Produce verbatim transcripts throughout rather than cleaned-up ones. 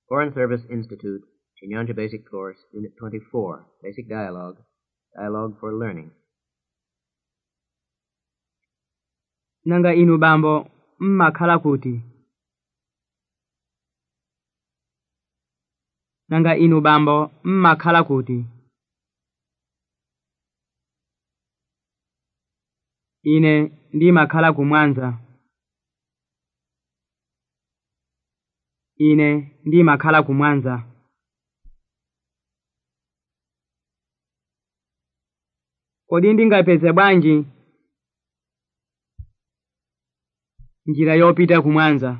Foreign Service Institute, Chinyanja Basic Course, Unit twenty-four, Basic Dialogue, Dialogue for Learning. Nanga inu bambo mmakhala kuti? Nanga inu bambo mmakhala kuti? Ine ndimakhala ku Mwanza. Ine ndimakhala ku Mwanza. Kodi ndingapeze bwanji njira yopita ku Mwanza?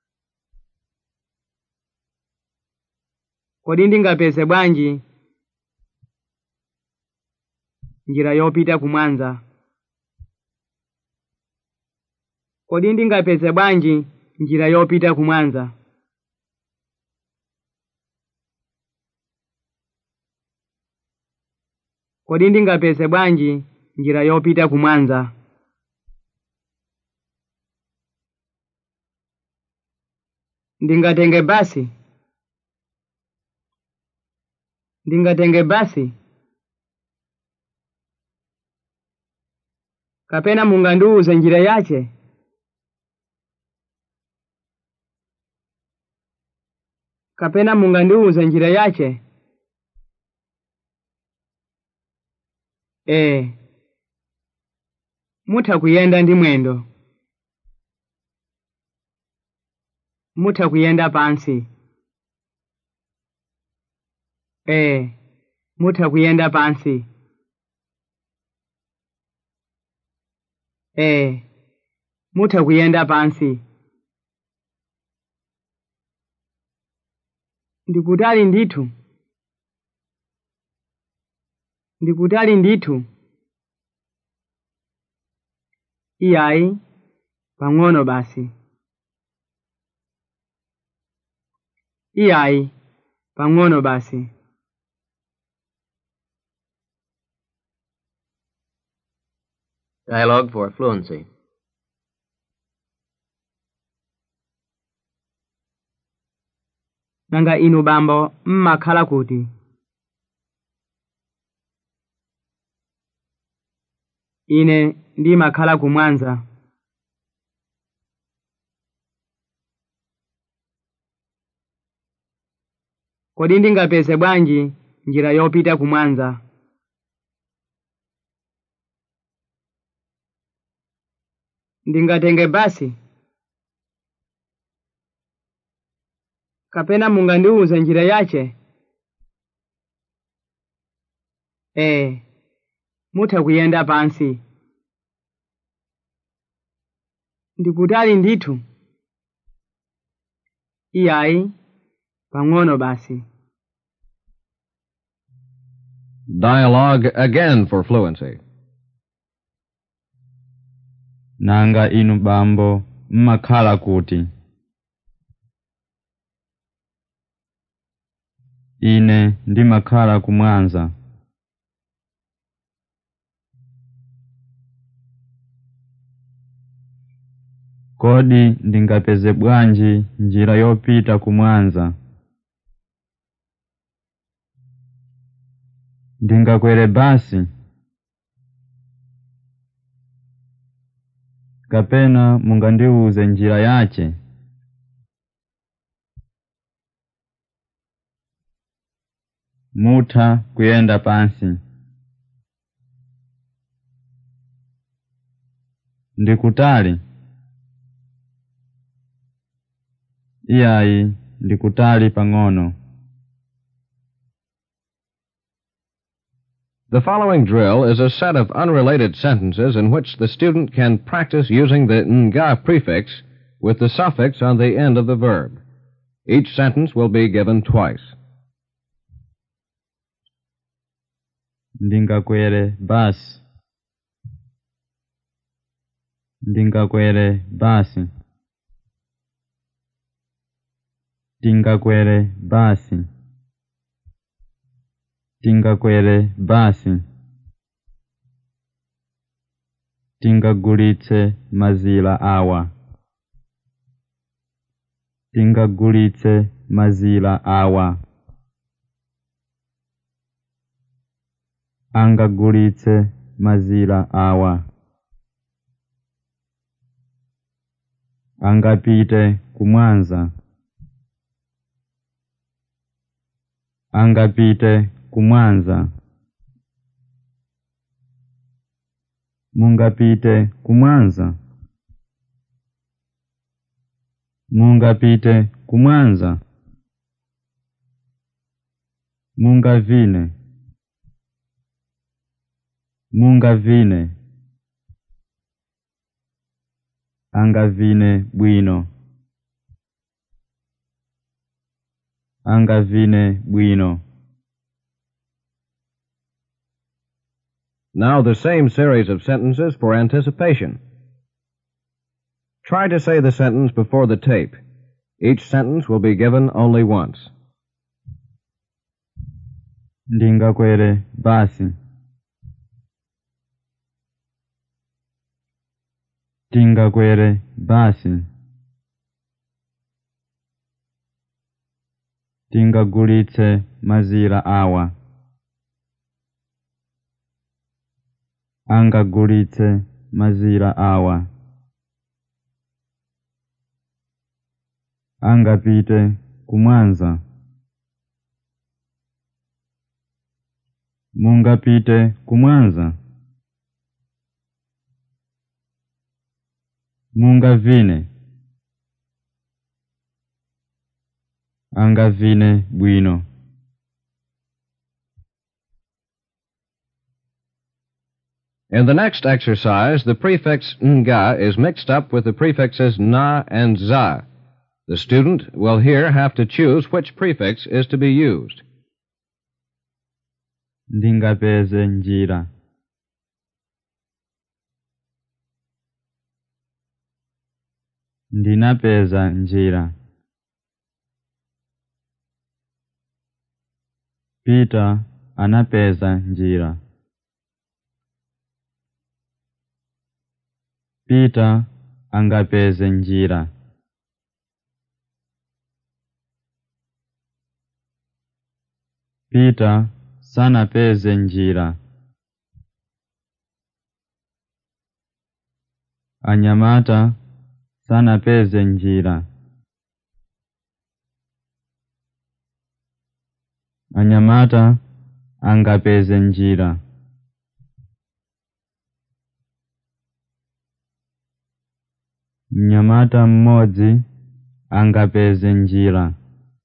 Kodi ndingapeze bwanji njira yopita ku Mwanza? Kodi ndingapeze bwanji njira yopita ku Mwanza? Kodi ndingapeze bwanji njira yopita ku Mwanza? Ndingatenge basi? Ndingatenge basi? Kapena mungandiuze njira yache? Kapena mungandiuze njira yache? Eh. Mutha kuyenda ndi mwendo. Mutha kuyenda pansi. Eh. Mutha kuyenda pansi. Eh. Mutha kuyenda pansi. Ndikutali ndithu. Ndikutali ndithu. Iyayi, pang'ono basi. Iyayi, pang'ono basi. Dialogue for Fluency. Nanga inu bambo mmakhala kuti? Ine ndimakhala ku Mwanza. Kodi ndingapeze bwanji njira yopita ku Mwanza? Ndingatenge basi? Kapena mungandiuze njira yache? Eh. Mutha kuyenda pansi. Ndikutali ndithu. Iyayi, pang'ono basi. Dialogue again for fluency. Nanga inu bambo mmakhala kuti? Ine ndimakhala ku Mwanza. Kodi ndingapeze bwanji njira yopita ku Mwanza? Ndingakwere basi? Kapena mungandiuze njira yache? Mutha kuyenda pansi. Ndikutali? Iyayi, ndikutali pang'ono. The following drill is a set of unrelated sentences in which the student can practice using the nga prefix with the suffix on the end of the verb. Each sentence will be given twice. Ndingakwere basi. Ndingakwere basi. Ndingakwere basi. Ndingakwere basi. Ndingagulitse mazila awa. Ndingagulitse mazira awa. Angagulitse mazira awa. Angapite kumwanza. Angapite kumwanza. Mungapite kumwanza. Mungapite kumwanza. Mungavine. Mungavine. Angavine bwino. Angavine bwino. Now the same series of sentences for anticipation. Try to say the sentence before the tape. Each sentence will be given only once. Ndingakwere basi. Ndingakwere basi. Ndingagulitse mazira awa. Angagulitse mazira awa. Angapite kumwanza. Mungapite kumwanza. Mungavine. Angavine bwino. In the next exercise, the prefix nga is mixed up with the prefixes na and za. The student will here have to choose which prefix is to be used. Ndingapeze njira. Ndinapeza njira. Peter anapeza njira. Peter angapeze njira. Peter sanapeze njira. Anyamata sanapeze njira. Anyamata angapeze njira. Mnyamata mmodzi angapeze njira.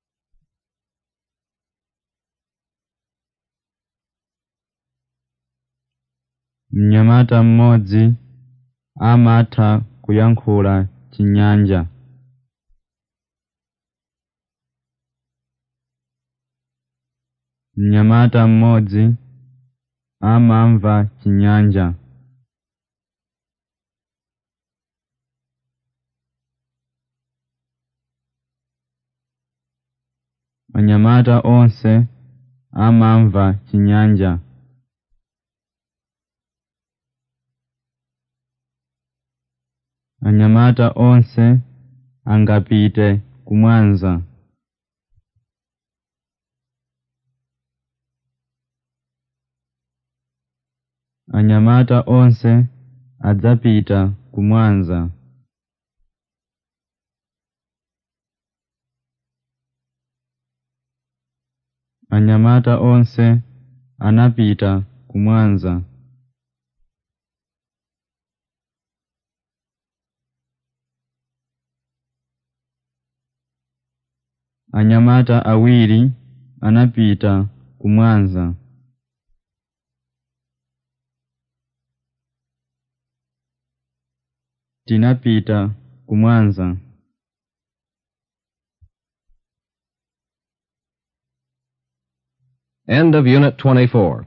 Mnyamata mmodzi amatha kuyankhula Chinyanja. Mnyamata mmodzi amamva Chinyanja. Anyamata onse amamva Chinyanja. Anyamata onse angapite kumwanza. Anyamata onse adzapita kumwanza. Anyamata onse anapita kumwanza. Anyamata awiri anapita kumwanza. Tinapita kumwanza. End of Unit twenty-four.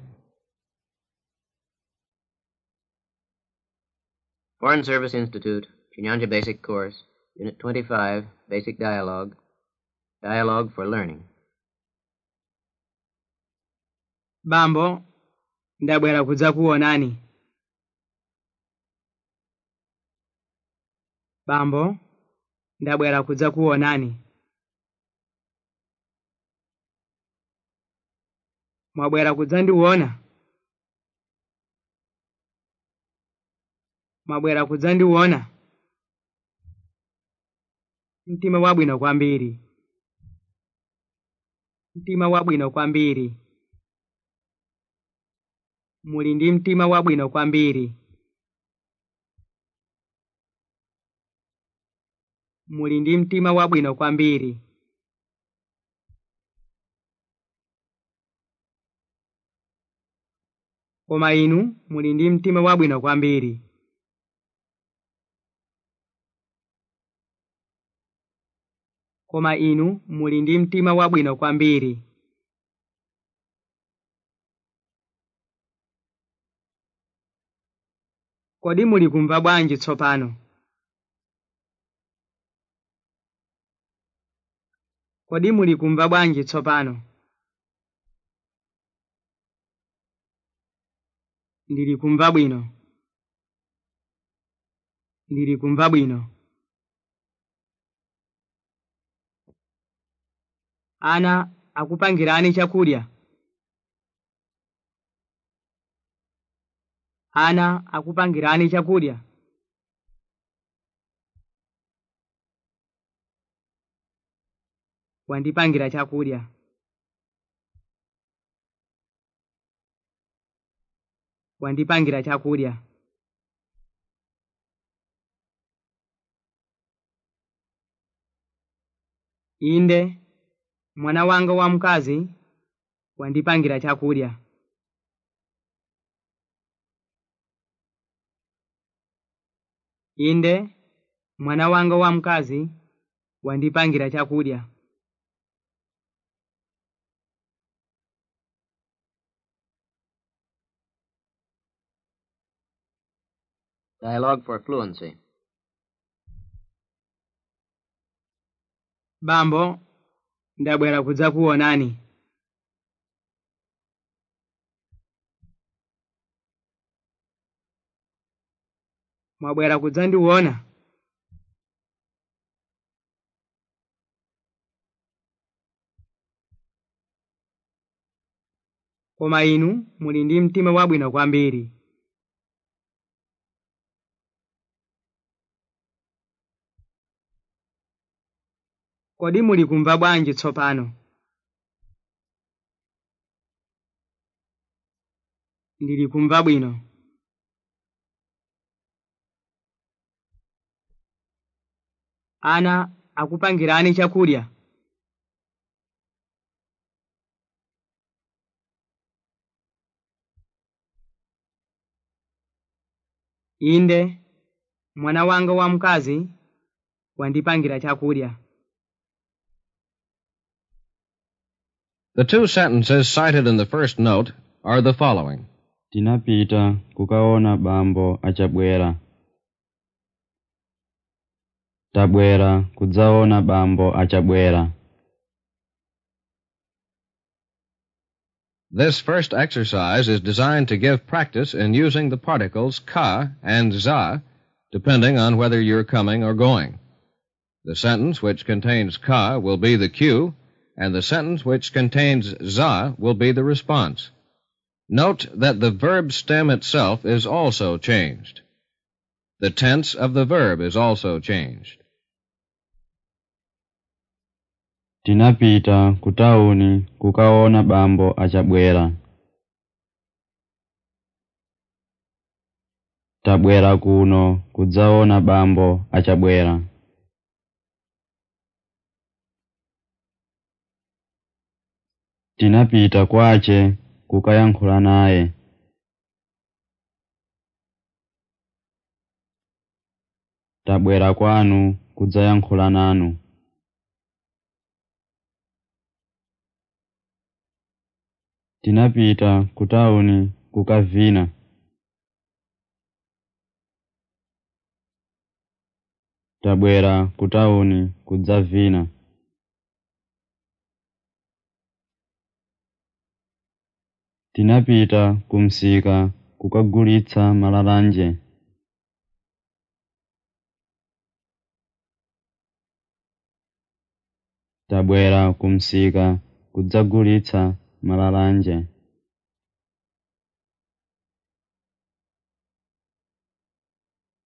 Foreign Service Institute, Chinyanja Basic Course, Unit twenty-five, Basic Dialogue. Dialogue for Learning. Bambo, ndabwera kudza kuonani. Bambo, ndabwera kudza kuonani. Mwabwera kudzandiona? Mwabwera kudzandiona? Mtima wabwino kwambiri. Mtima wabwino kwambiri. Muli ndi mtima wabwino kwambiri. Muli ndi mtima wabwino kwambiri. Koma inu muli ndi mtima wabwino kwambiri. Koma inu muli ndi mtima wabwino kwambiri. Kodi muli kumva bwanji tsopano? Kodi muli kumva bwanji tsopano? Ndili kumva bwino. Ndili kumva bwino. Ana akupangirani chakudya? Ana akupangirani chakudya? Wandipangira chakudya. Wandipangira chakudya. Inde, mwana wanga wamkazi wandipangira chakudya. Inde, mwana wanga wamkazi wandipangira chakudya. Dialogue for fluency. Bambo, ndabwera kudzakuonani. Mwabwera kudzandiona? Koma inu muli ndi mtima wabwino kwambiri. Kodi muli kumva bwanji tsopano? Ndili kumva bwino. Ana akupangirani chakudya? Inde, mwana wanga wamkazi wandipangira chakudya. The two sentences cited in the first note are the following. Tinapita kukaona bambo achabwera. Tabwera kudzaona bambo achabwera. This first exercise is designed to give practice in using the particles ka and za, depending on whether you're coming or going. The sentence which contains ka will be the cue, and the sentence which contains za will be the response. Note that the verb stem itself is also changed. The tense of the verb is also changed. Tinapita kutauni kukaona bambo achabwera. Tabwera kuno kudzaona bambo achabwera. Tinapita kwache kukayankhula naye. Tabwera kwanu kudzayankhula nanu. Tinapita kutauni kukavina. Tabwera kutauni kudzavina. Tinapita kumsika kukagulitsa malalanje. Tabwera kumsika kudzagulitsa malalanje.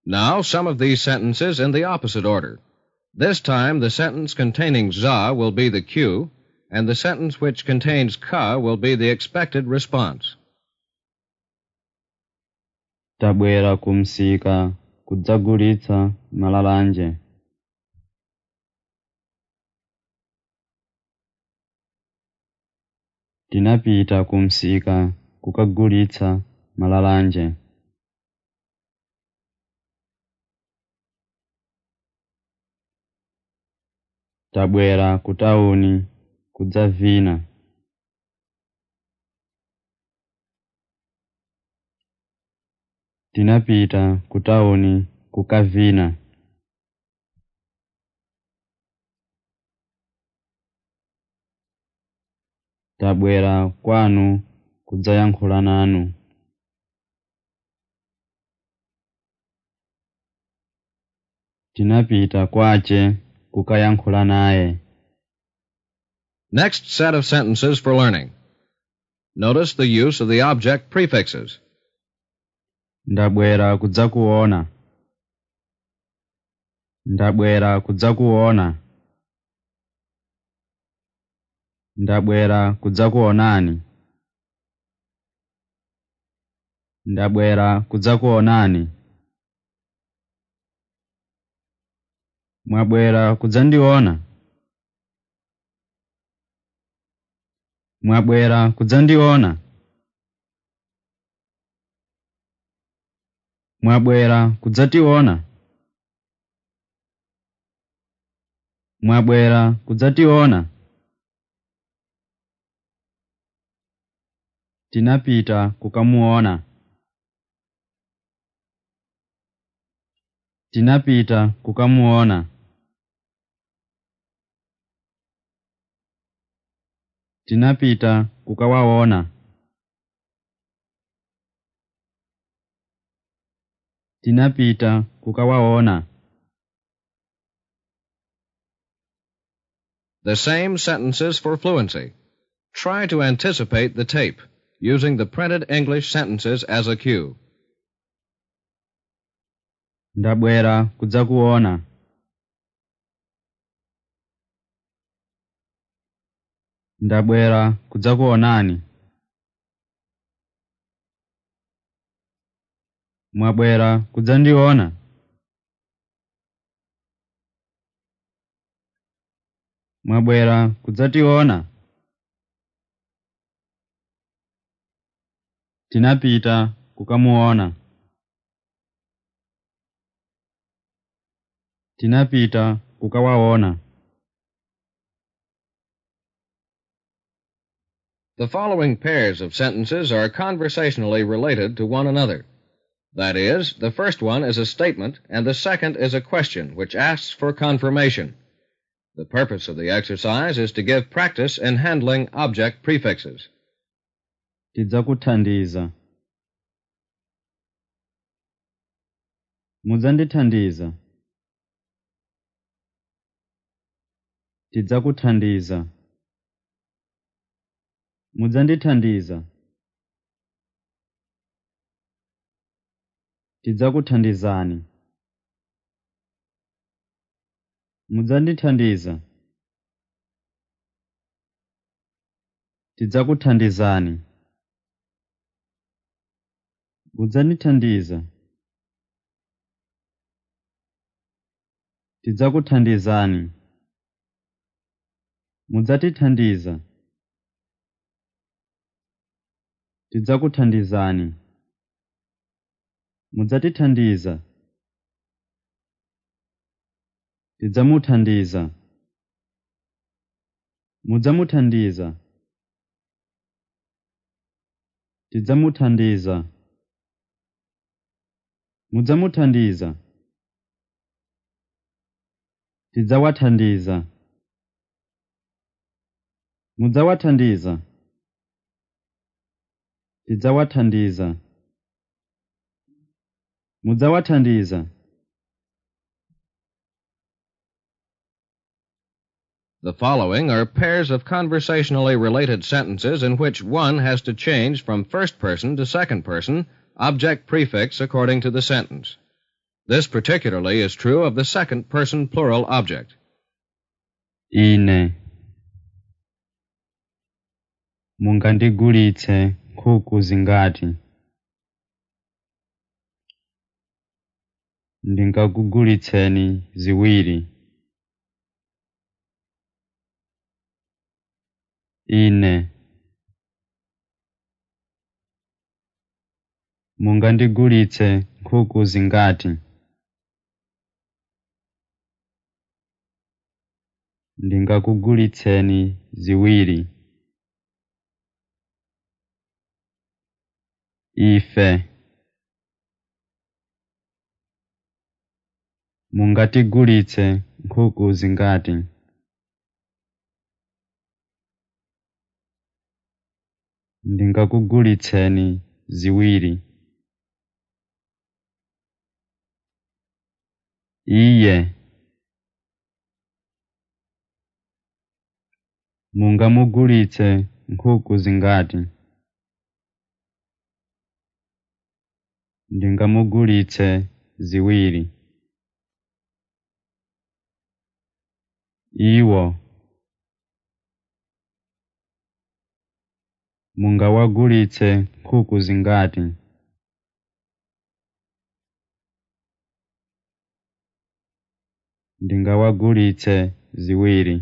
Now, some of these sentences in the opposite order. This time, the sentence containing za will be the cue, and the sentence which contains ka will be the expected response. Tabwera kumsika kudzagulitsa malalanje. Tinapita kumsika kukagulitsa malalanje. Tabwera kutauni kudzavina. Tinapita kutauni kukavina. Tabwera kwanu kudzayankhula nanu. Tinapita kwace kukayankhula naye. Next set of sentences for learning. Notice the use of the object prefixes. Ndabwera kudzakuona. Ndabwera kudzakuona. Ndabwera kudzakuonani. Ndabwera kudzakuonani. Mwabwera kudzandiona. Mwabwera kudzandiona. Mwabwera kudzationa. Mwabwera kudzationa. Tinapita kukamuona. Tinapita kukamuona. Tinapita kukawaona. Tinapita kukawaona. The same sentences for fluency. Try to anticipate the tape, using the printed English sentences as a cue. Ndabwera kudzakuona. Ndabwera kudzakuonani. Mwabwera kudzandiona. Mwabwera kudzationa. Tinapita kukamuona. Tinapita kukawaona. The following pairs of sentences are conversationally related to one another. That is, the first one is a statement and the second is a question which asks for confirmation. The purpose of the exercise is to give practice in handling object prefixes. Tidzakuthandiza. Mudzandithandiza. Tidzakuthandiza. Mudzandithandiza. Tidzakuthandizani. Mudzandithandiza. Tidzakuthandizani. Mudzandithandiza. Tidzakuthandizani. Mudzatithandiza. Tidzakuthandizani. Mudzatithandiza. Tidzamuthandiza. Mudzamuthandiza. Tidzamuthandiza. Mudzamuthandiza. Tidzawathandiza. Mudzawathandiza. Tidzawathandiza. Mudzawathandiza. The following are pairs of conversationally related sentences in which one has to change from first person to second person, object prefix according to the sentence. This particularly is true of the second-person plural object. Ine. Mungandigulitse nkhuku zingati. Ndingakugulitseni ziwiri. Ine. Mungandigulitse nkhuku zingati. Ndingakugulitseni ziwiri. Ife. Mungatigulitse nkhuku zingati. Ndingakugulitseni ziwiri. Iye. Mungamugulitse nkhuku zingati. Ndingamugulitse ziwiri. Iwo. Mungawagulitse nkhuku zingati. Ndingawagulitse ziwiri.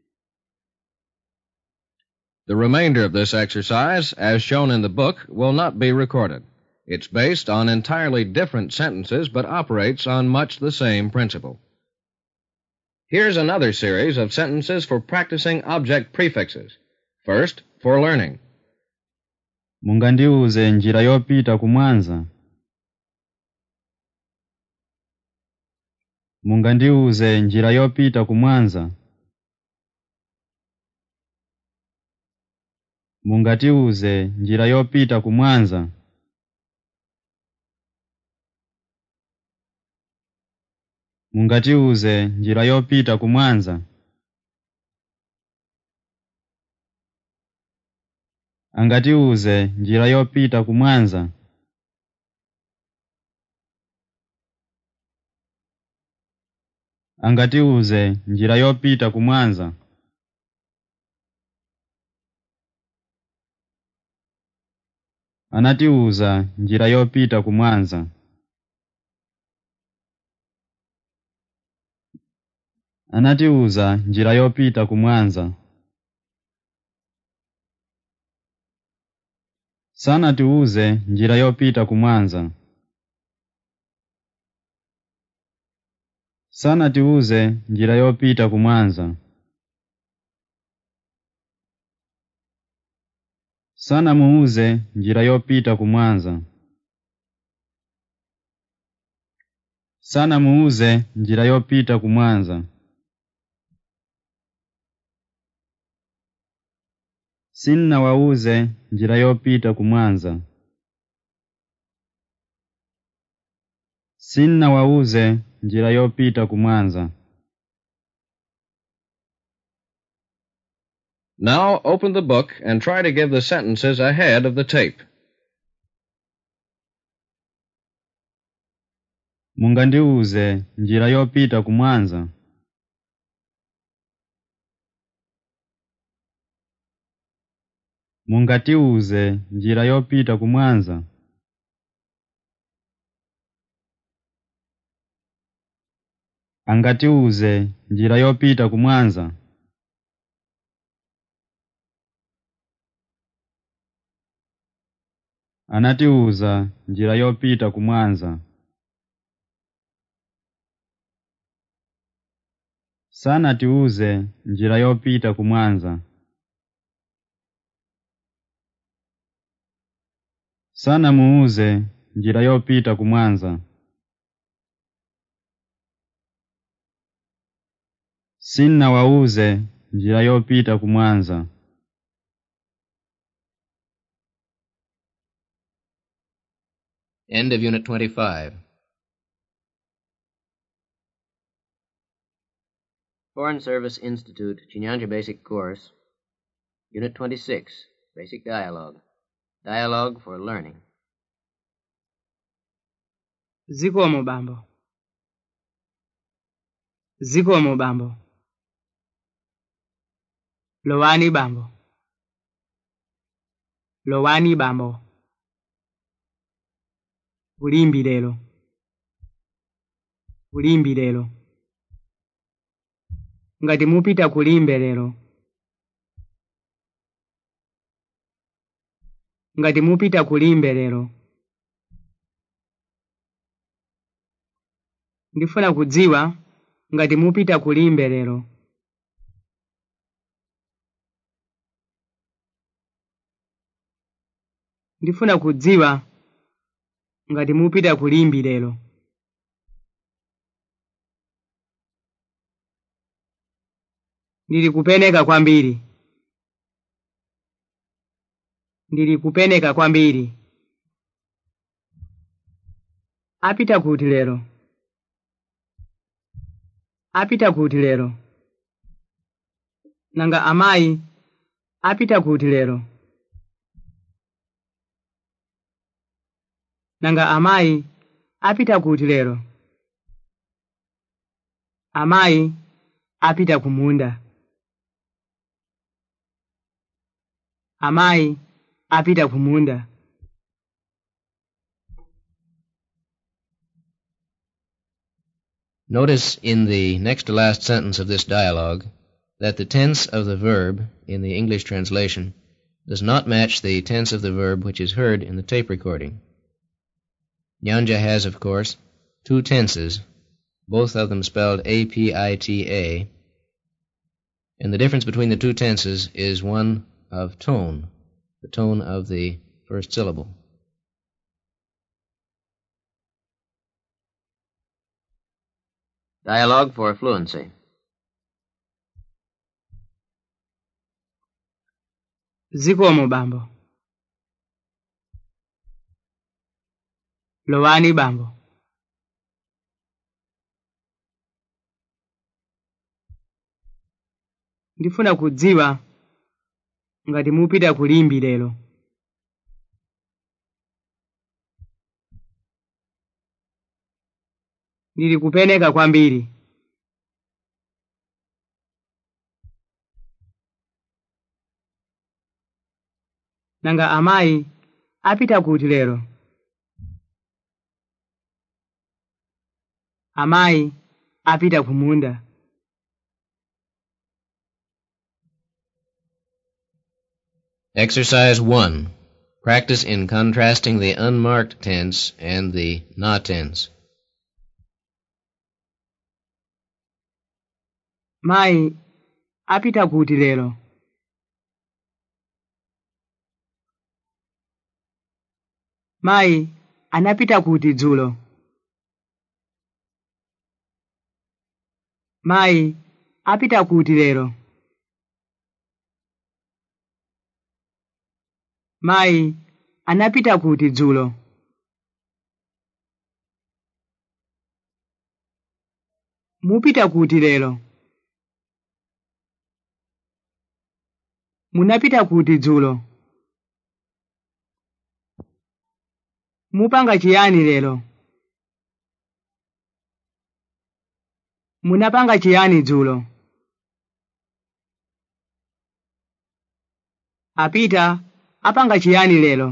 The remainder of this exercise, as shown in the book, will not be recorded. It's based on entirely different sentences, but operates on much the same principle. Here's another series of sentences for practicing object prefixes. First, for learning. Mungandiuze njira yopita kumwanza. Mungandiuze njira yopita kumwanza. Mungatiuze njira yopita kumwanza. Mungatiuze njira yopita kumwanza. Angatiuze njira yopita kumwanza. Angatiuze njira yopita kumwanza. Anatiuza njira yopita kumwanza. Anatiuza njira yopita kumwanza. Sana tiuze njira yopita kumwanza. Sana tiuze njira yopita kumwanza. Sana muuze njira yopita kumwanza. Sana muuze njira yopita kumwanza. Sinna wauze njira yopita kumwanza. Sinna wauze njira yopita kumwanza. Now open the book and try to give the sentences ahead of the tape. Mungandiuze njira yopita kumwanza. Mungatiuze njira yopita kumwanza. Angatiuze njira yopita kumwanza. Anatiuza njira yopita kumwanza. Sana tiuze njira yopita kumwanza. Sana muuze njira yopita kumwanza. Sinna wauze njira yopita kumwanza. End of Unit twenty-five. Foreign Service Institute, Chinyanja Basic Course, Unit twenty-six, Basic Dialogue. Dialogue for Learning. Zikomo bambo. Zikomo bambo. Lowani bambo. Lowani bambo. Kulimbi lero. Kulimbi lero. Ngati mupita kulimbe lero. Ngati mupita kulimbe lero. Ndifuna kudziwa ngati mupita kulimbe lero. Ndifuna kudziwa ngati mupita kulimbi lero. Ndili kupeneka kwambiri. Ndili kupeneka kwambiri. Apita kuti lero. Apita kuti lero. Nanga amayi apita kuti lero. Nanga amayi apita kuti lero. Amayi apita kumunda. Amayi apita kumunda. Notice in the next to last sentence of this dialogue that the tense of the verb in the English translation does not match the tense of the verb which is heard in the tape recording. Nyanja has, of course, two tenses, both of them spelled A P I T A, and the difference between the two tenses is one of tone, the tone of the first syllable. Dialogue for fluency. Zikomo bambo. Lowani bambo. Ndifuna kudziwa ngati mupita kulimbi lero. Ndili kupeneka kwambiri. Nanga amayi apita kuti lero. Amayi apita kumunda. Exercise one. Practice in contrasting the unmarked tense and the na tense. Mayi apita kuti lero. Mayi anapita kuti dzulo. Mayi apita kuti lero. Mayi anapita kuti dzulo. Mupita kuti lero. Munapita kuti dzulo. Mupanga chiyani lero. Munapanga chiyani dzulo. Apita apanga chiyani lero.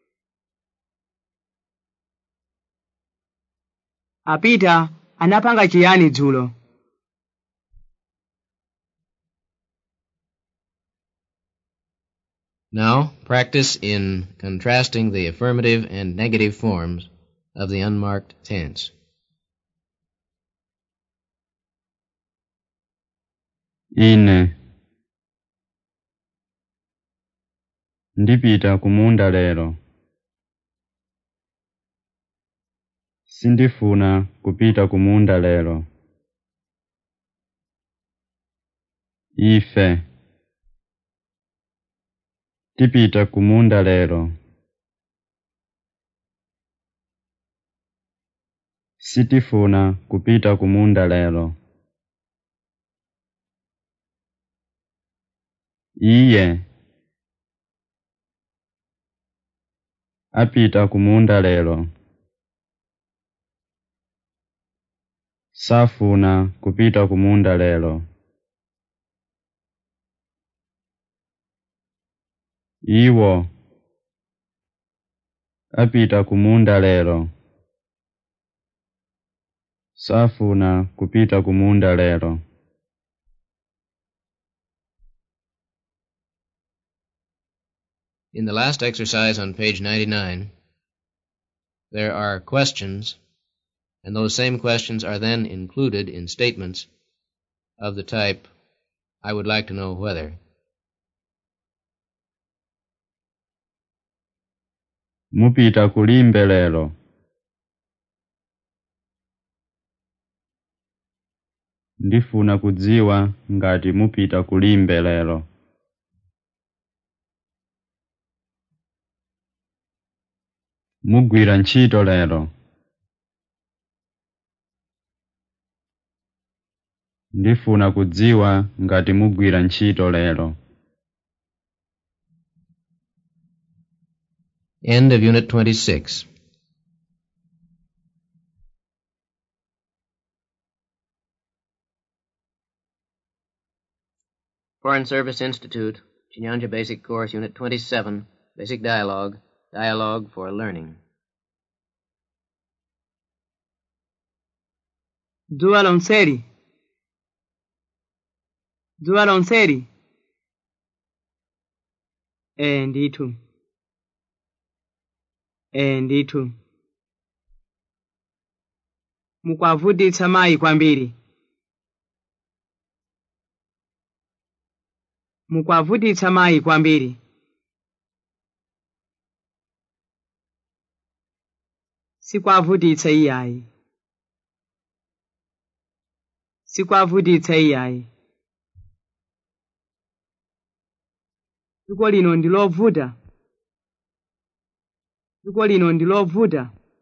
Apita anapanga chiyani dzulo. Now, practice in contrasting the affirmative and negative forms of the unmarked tense. Ine. Ndipita kumunda lero. Sindifuna kupita kumunda lero. Ife. Tipita kumunda lero. Sitifuna kupita kumunda lero. Iye. Apita kumunda lero. safuna kupita kumunda lero. Iwo apita kumunda lero. Safuna kupita kumunda lero. In the last exercise on page ninety-nine, there are questions, and those same questions are then included in statements of the type, I would like to know whether. Mupita kulimbe lero. Ndifuna kudziwa ngati mupita kulimbe lero. Mugwira ntchito lero. Ndifuna kudziwa ngati mugwira ntchito lero. End of Unit twenty-six. Foreign Service Institute, Chinyanja Basic Course, Unit twenty-seven, Basic Dialogue, Dialogue for Learning. Dzuwa lonseri. Dzuwa lonseri. Eh ndithu. Eh ndithu. Mukwavutitsa mayi kwambiri. Mukwavutitsa mayi kwambiri. Sikwavutitsa iyayi. Sikwavutitsa iyayi. Dziko lino ndilovuta. Dziko lino ndilovuta.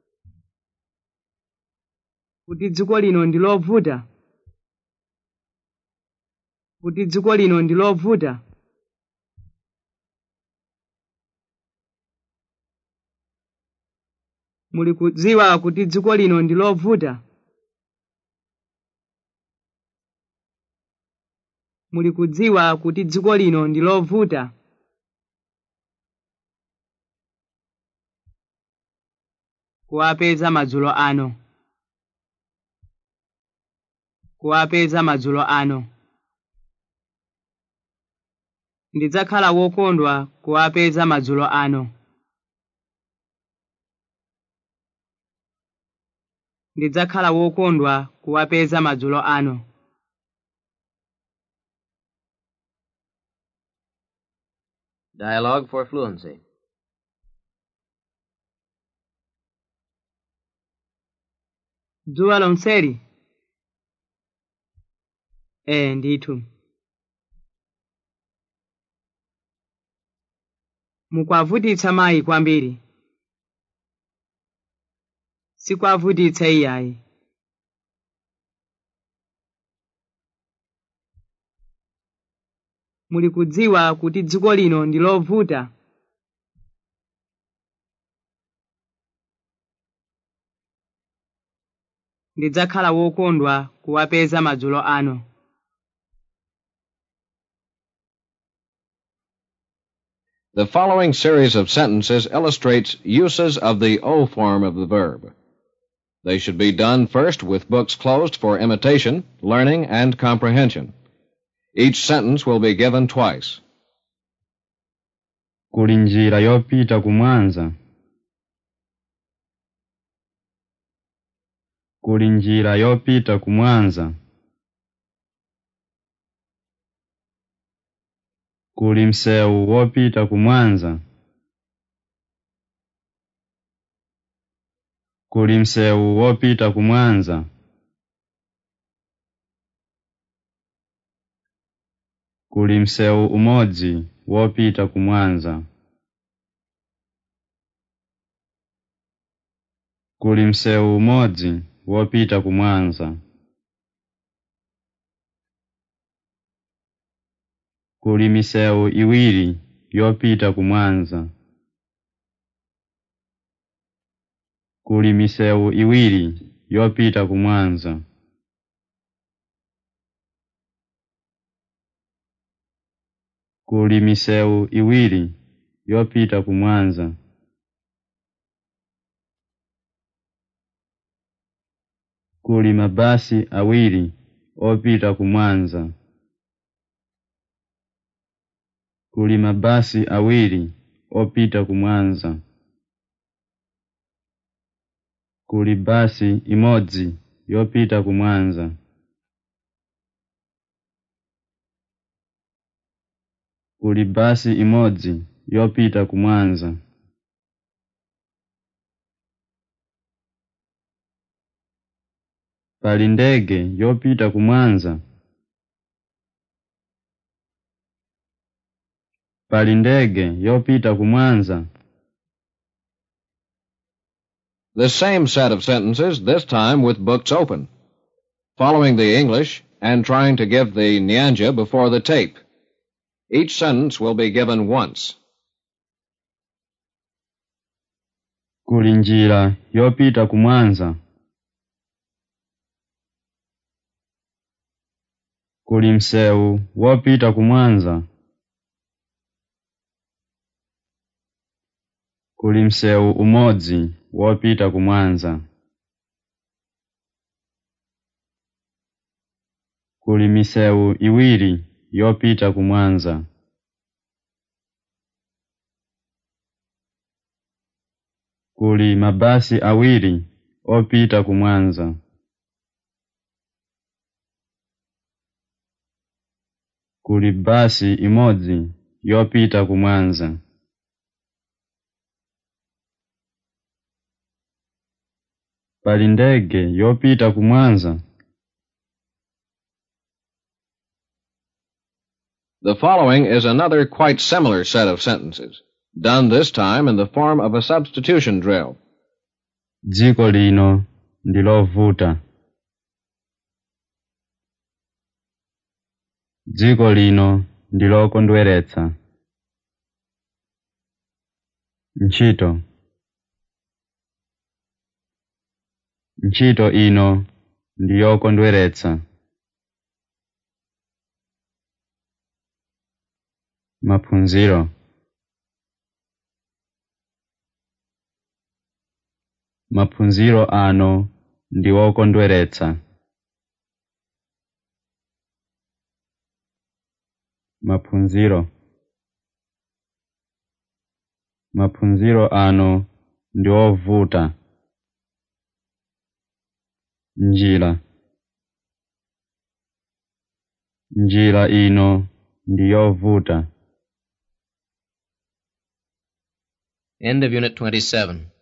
Kuti dziko lino ndilovuta. Kuti dziko lino ndilovuta. Muli kudziwa kuti dziko lino ndilovuta. Muli kudziwa kuti dziko lino ndilovuta. Kuwapeza madzulo ano. Kuwapeza madzulo ano. Ndidzakhala wokondwa kuwapeza madzulo ano. Ndidzakhala wokondwa kuwapeza madzulo ano. Dialogue for Fluency. Dzuwa lonseri. Eh ndithu. Mukwavutitsa mayi kwambiri. Sikwavutitsa iyayi. Muli kudziwa kuti dziko lino ndilovuta. Ndidzakhala wokondwa kuwapeza madzulo ano. The following series of sentences illustrates uses of the O form of the verb. They should be done first with books closed for imitation, learning, and comprehension. Each sentence will be given twice. Kuli njira yopita kumwanza. Kuli njira yopita kumwanza. Kuli msewu wopita kumwanza. Kuli msewu wopita kumwanza. Kuli msewu umodzi wopita kumwanza. Kuli msewu umodzi wopita kumwanza. Kuli misewu iwiri yopita kumwanza. Kuli misewu iwiri yopita kumwanza. Kuli misewu iwiri yopita kumwanza. Kuli mabasi awiri opita kumwanza. Kuli mabasi awiri opita kumwanza. Kuli basi imodzi yopita kumwanza. Kuli basi imodzi yopita kumwanza. Pali ndege yopita kumwanza. Pali ndege yopita kumwanza. The same set of sentences, this time with books open, following the English and trying to give the Nyanja before the tape. Each sentence will be given once. Kuli njira yopita kumwanza. Kuli msewu wopita kumwanza. Kuli msewu umodzi wopita kumwanza. Kuli misewu iwiri yopita kumwanza. Kuli mabasi awiri opita kumwanza. Kuli basi imodzi yopita kumwanza. Pali ndege yopita kumwanza. The following is another quite similar set of sentences, done this time in the form of a substitution drill. Dziko lino ndilovuta. Dziko lino ndilokondweretsa. Ntchito. Ntchito ino ndiyokondweretsa. Maphunziro. Maphunziro ano ndiwokondweretsa. Maphunziro. Maphunziro ano ndiwovuta. Njira. Njira ino ndiyovuta. End of Unit twenty-seven.